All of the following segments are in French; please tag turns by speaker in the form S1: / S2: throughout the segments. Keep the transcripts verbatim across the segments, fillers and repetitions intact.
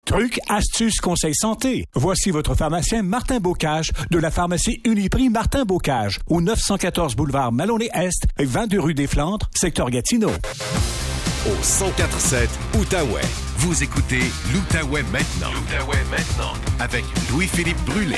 S1: Trucs, astuces, conseils santé. Voici votre pharmacien Martin Bocage de la pharmacie Uniprix Martin Bocage au neuf cent quatorze boulevard Maloney-Est et vingt-deux rue des Flandres, secteur Gatineau.
S2: Au cent quatre sept Outaouais. Vous écoutez l'Outaouais maintenant. L'Outaouais maintenant. Avec Louis-Philippe Brûlé.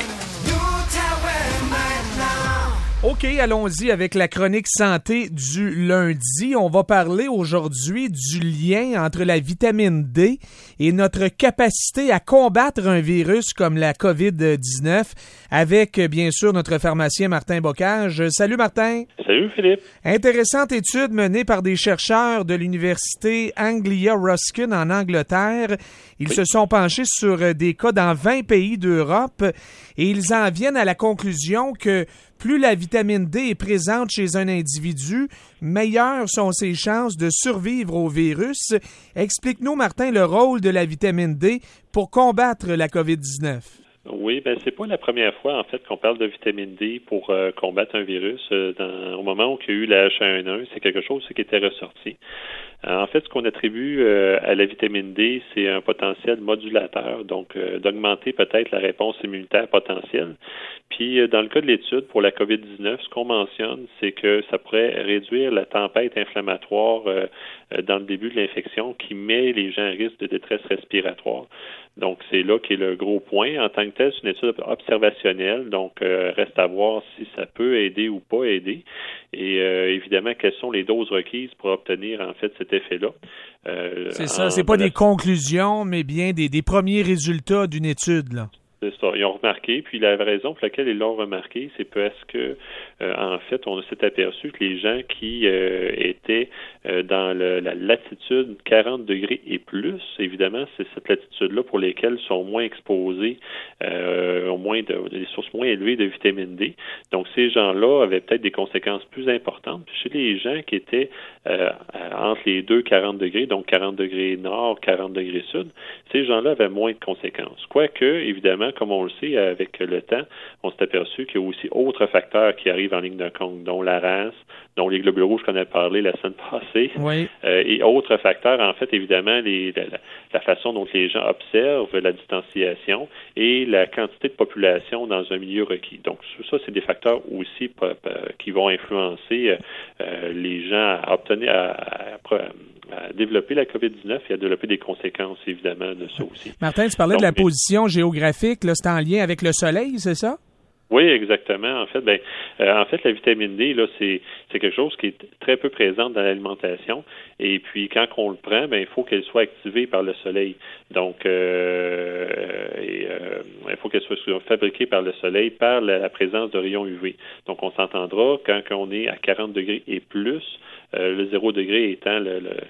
S3: L'Outaouais maintenant.
S4: OK, allons-y avec la chronique santé du lundi. On va parler aujourd'hui du lien entre la vitamine D et notre capacité à combattre un virus comme la covid dix-neuf avec, bien sûr, notre pharmacien Martin Bocage. Salut Martin.
S5: Salut Philippe.
S4: Intéressante étude menée par des chercheurs de l'université Anglia Ruskin en Angleterre. Ils oui. se sont penchés sur des cas dans vingt pays d'Europe et ils en viennent à la conclusion que plus la vitamine D est présente chez un individu, meilleures sont ses chances de survivre au virus. Explique-nous, Martin, le rôle de la vitamine D pour combattre la covid dix-neuf.
S5: Oui, ben c'est pas la première fois en fait qu'on parle de vitamine D pour euh, combattre un virus. Euh, dans, au moment où il y a eu la H un N un, c'est quelque chose qui était ressorti. En fait, ce qu'on attribue euh, à la vitamine D, c'est un potentiel modulateur, donc euh, d'augmenter peut-être la réponse immunitaire potentielle. Puis, euh, dans le cas de l'étude pour la covid dix-neuf, ce qu'on mentionne, c'est que ça pourrait réduire la tempête inflammatoire euh, dans le début de l'infection qui met les gens à risque de détresse respiratoire. Donc, c'est là qu'est le gros point. En tant que tel, c'est une étude observationnelle, donc euh, reste à voir si ça peut aider ou pas aider. Et euh, évidemment, quelles sont les doses requises pour obtenir en fait cet effet-là. Euh,
S4: c'est ça, c'est pas la... des conclusions, mais bien des, des premiers résultats d'une étude, là.
S5: C'est ça. Ils ont remarqué, puis la raison pour laquelle ils l'ont remarqué, c'est parce que, euh, en fait, on s'est aperçu que les gens qui euh, étaient euh, dans le, la latitude quarante degrés et plus, évidemment, c'est cette latitude-là pour lesquelles sont moins exposés, euh, au moins de, des sources moins élevées de vitamine D. Donc, ces gens-là avaient peut-être des conséquences plus importantes. Puis chez les gens qui étaient euh, entre les deux quarante degrés, donc quarante degrés nord, quarante degrés sud, ces gens-là avaient moins de conséquences. Quoique, évidemment, comme on le sait, avec le temps, on s'est aperçu qu'il y a aussi autres facteurs qui arrivent en ligne de compte, dont la race, dont les globules rouges qu'on a parlé la semaine passée,
S4: oui.
S5: euh, et autres facteurs, en fait, évidemment, les, la, la façon dont les gens observent la distanciation et la quantité de population dans un milieu requis. Donc, ça, c'est des facteurs aussi p- p- qui vont influencer euh, les gens à obtenir, à, à, à développer la covid dix-neuf et à développer des conséquences, évidemment, de ça aussi.
S4: Martin, tu parlais Donc, de la mais... position géographique, là, c'est en lien avec le soleil, c'est ça?
S5: Oui, exactement. En fait, ben, euh, en fait, la vitamine D, là, c'est c'est quelque chose qui est très peu présente dans l'alimentation. Et puis, quand on le prend, ben, il faut qu'elle soit activée par le soleil. Donc, euh, et, euh, il faut qu'elle soit fabriquée par le soleil par la, la présence de rayons U V. Donc, on s'entendra quand on est à quarante degrés et plus. Euh, le zéro degré étant le, le,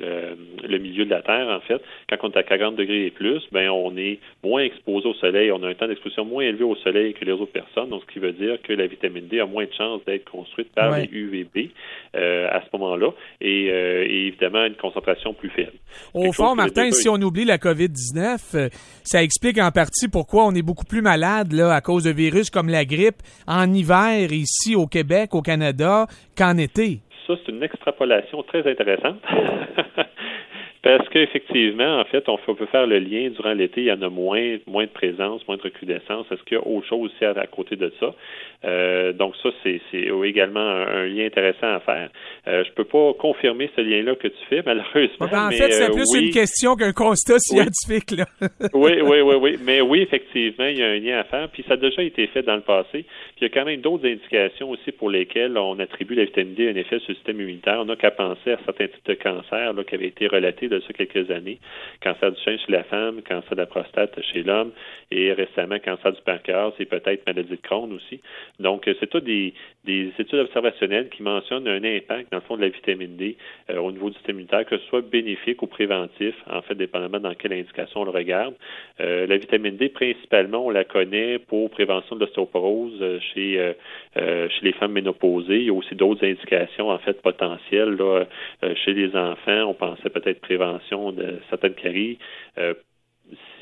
S5: le, le milieu de la Terre, en fait. Quand on est à quarante degrés et plus, ben on est moins exposé au soleil. On a un temps d'exposition moins élevé au soleil que les autres personnes, donc ce qui veut dire que la vitamine D a moins de chances d'être construite par
S4: ouais.
S5: les U V B euh, à ce moment-là et, euh, et évidemment une concentration plus faible.
S4: Au
S5: Quelque
S4: fond, Martin, si on oublie la covid dix-neuf, euh, ça explique en partie pourquoi on est beaucoup plus malade là, à cause de virus comme la grippe en hiver ici au Québec, au Canada, qu'en été.
S5: Ça, c'est une extrapolation très intéressante. Parce qu'effectivement, en fait, on peut faire le lien durant l'été, il y en a moins, moins de présence, moins de recrudescence. Est-ce qu'il y a autre chose aussi à, à côté de ça? Euh, donc ça, c'est, c'est également un, un lien intéressant à faire. Euh, je peux pas confirmer ce lien-là que tu fais, malheureusement.
S4: Ben, en
S5: mais,
S4: fait, c'est
S5: euh,
S4: plus
S5: oui.
S4: une question qu'un constat scientifique. Là.
S5: oui, oui, oui, oui. Mais oui, effectivement, il y a un lien à faire. Puis ça a déjà été fait dans le passé. Puis il y a quand même d'autres indications aussi pour lesquelles on attribue la vitamine D un effet sur le système immunitaire. On n'a qu'à penser à certains types de cancers là, qui avaient été relatés de ça quelques années. Cancer du sein chez la femme, cancer de la prostate chez l'homme et récemment cancer du pancréas et peut-être maladie de Crohn aussi. Donc, c'est tout des, des études observationnelles qui mentionnent un impact, dans le fond, de la vitamine D euh, au niveau du système immunitaire, que ce soit bénéfique ou préventif, en fait, dépendamment dans quelle indication on le regarde. Euh, la vitamine D, principalement, on la connaît pour prévention de l'ostéoporose euh, chez, euh, euh, chez les femmes ménopausées. Il y a aussi d'autres indications, en fait, potentielles. Là, euh, chez les enfants, on pensait peut-être prévention de certaines caries. Euh, Si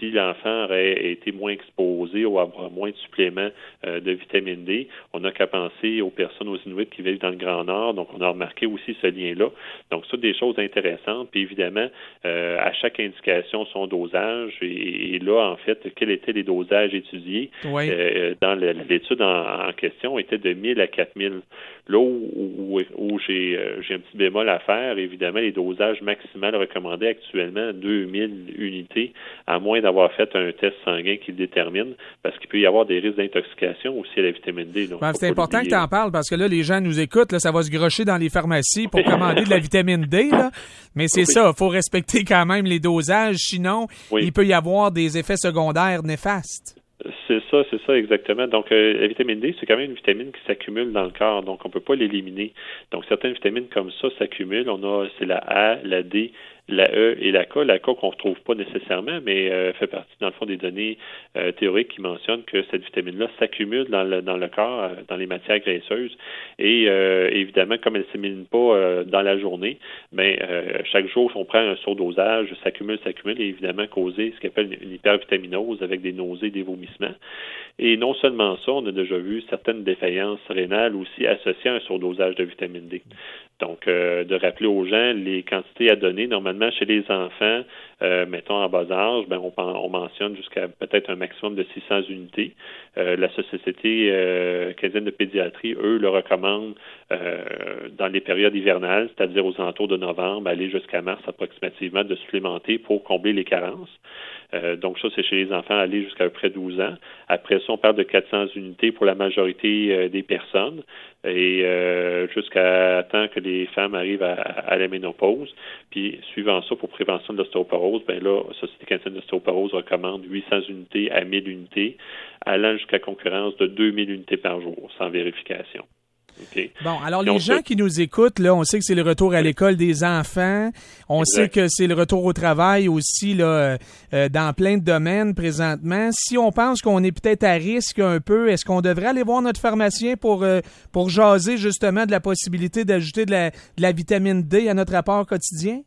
S5: si l'enfant aurait été moins exposé ou avoir moins de suppléments euh, de vitamine D, on n'a qu'à penser aux personnes, aux Inuits qui vivent dans le Grand Nord. Donc, on a remarqué aussi ce lien-là. Donc, ça, des choses intéressantes. Puis, évidemment, euh, à chaque indication, son dosage. Et, et là, en fait, quels étaient les dosages étudiés?
S4: Oui.
S5: Euh, dans le, l'étude en, en question était de mille à quatre mille. Là où, où, où j'ai, euh, j'ai un petit bémol à faire, évidemment, les dosages maximaux recommandés actuellement, deux mille unités, à moins d'avoir fait un test sanguin qui le détermine, parce qu'il peut y avoir des risques d'intoxication aussi à la vitamine D. Donc,
S4: ben, c'est important que tu en parles, parce que là, les gens nous écoutent, là, ça va se grocher dans les pharmacies pour commander de la vitamine D, là. Mais c'est oui. ça, il faut respecter quand même les dosages, sinon, oui. il peut y avoir des effets secondaires néfastes.
S5: C'est ça, c'est ça exactement. Donc, euh, la vitamine D, c'est quand même une vitamine qui s'accumule dans le corps, donc on peut pas l'éliminer. Donc, certaines vitamines comme ça s'accumulent. On a, c'est la A, la D, la E et la K. La K qu'on ne retrouve pas nécessairement, mais euh, fait partie, dans le fond, des données euh, théoriques qui mentionnent que cette vitamine-là s'accumule dans le, dans le corps, euh, dans les matières graisseuses. Et euh, évidemment, comme elle ne s'élimine pas euh, dans la journée, mais euh, chaque jour, on prend un surdosage, s'accumule, s'accumule, et évidemment causer ce qu'on appelle une hypervitaminose avec des nausées, des vomissements. Et non seulement ça, on a déjà vu certaines défaillances rénales aussi associées à un surdosage de vitamine D. Donc, euh, de rappeler aux gens les quantités à donner. Normalement, chez les enfants, euh, mettons en bas âge, ben, on, on mentionne jusqu'à peut-être un maximum de six cents unités. Euh, la Société euh, canadienne de pédiatrie, eux, le recommandent euh, dans les périodes hivernales, c'est-à-dire aux alentours de novembre, aller jusqu'à mars approximativement, de supplémenter pour combler les carences. Euh, donc ça, c'est chez les enfants aller jusqu'à peu près douze ans. Après ça, on parle de quatre cents unités pour la majorité euh, des personnes et euh, jusqu'à temps que les femmes arrivent à, à la ménopause. Puis, suivant ça, pour prévention de l'ostéoporose, ben là, la Société canadienne d'ostéoporose recommande huit cents unités à mille unités, allant jusqu'à concurrence de deux mille unités par jour, sans vérification. Okay.
S4: Bon, alors les gens qui nous écoutent, là, on sait que c'est le retour à l'école des enfants, on exact. sait que c'est le retour au travail aussi là, euh, dans plein de domaines présentement. Si on pense qu'on est peut-être à risque un peu, est-ce qu'on devrait aller voir notre pharmacien pour euh, pour jaser justement de la possibilité d'ajouter de la, de la vitamine D à notre apport quotidien?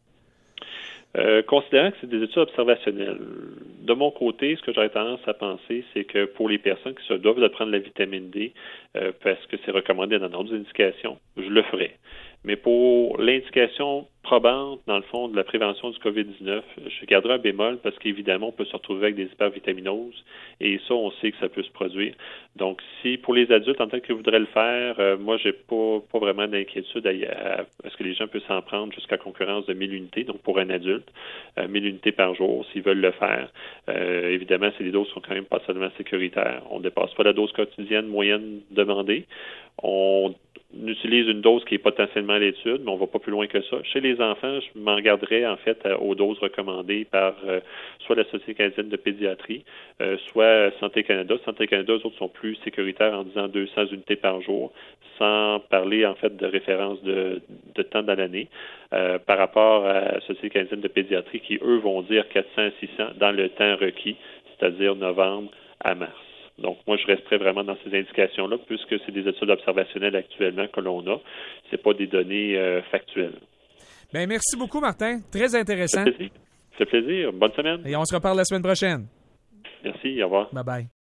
S5: Euh, considérant que c'est des études observationnelles, de mon côté, ce que j'aurais tendance à penser, c'est que pour les personnes qui se doivent de prendre la vitamine D, euh, parce que c'est recommandé dans d'autres indications, je le ferai. Mais pour l'indication probante, dans le fond, de la prévention du covid dix-neuf, je garderai un bémol parce qu'évidemment, on peut se retrouver avec des hypervitaminoses et ça, on sait que ça peut se produire. Donc, si pour les adultes, en tant qu'ils voudraient le faire, euh, moi, j'ai pas pas vraiment d'inquiétude à, à, à ce que les gens puissent s'en prendre jusqu'à concurrence de mille unités, donc pour un adulte, euh, mille unités par jour, s'ils veulent le faire. Euh, évidemment, c'est les doses sont quand même pas seulement sécuritaires. On ne dépasse pas la dose quotidienne moyenne demandée. On On utilise une dose qui est potentiellement à l'étude, mais on ne va pas plus loin que ça. Chez les enfants, je m'en garderais en fait aux doses recommandées par euh, soit la Société canadienne de pédiatrie, euh, soit Santé Canada. Santé Canada, eux autres sont plus sécuritaires en disant deux cents unités par jour, sans parler en fait de référence de, de temps dans l'année. Euh, par rapport à la Société canadienne de pédiatrie, qui eux vont dire quatre cents à six cents dans le temps requis, c'est-à-dire novembre à mars. Donc, moi, je resterai vraiment dans ces indications-là, puisque c'est des études observationnelles actuellement que l'on a. C'est pas des données euh, factuelles.
S4: Bien, merci beaucoup, Martin. Très intéressant.
S5: Ça fait plaisir. Ça fait plaisir. Bonne semaine.
S4: Et on se reparle la semaine prochaine.
S5: Merci. Au revoir.
S4: Bye-bye.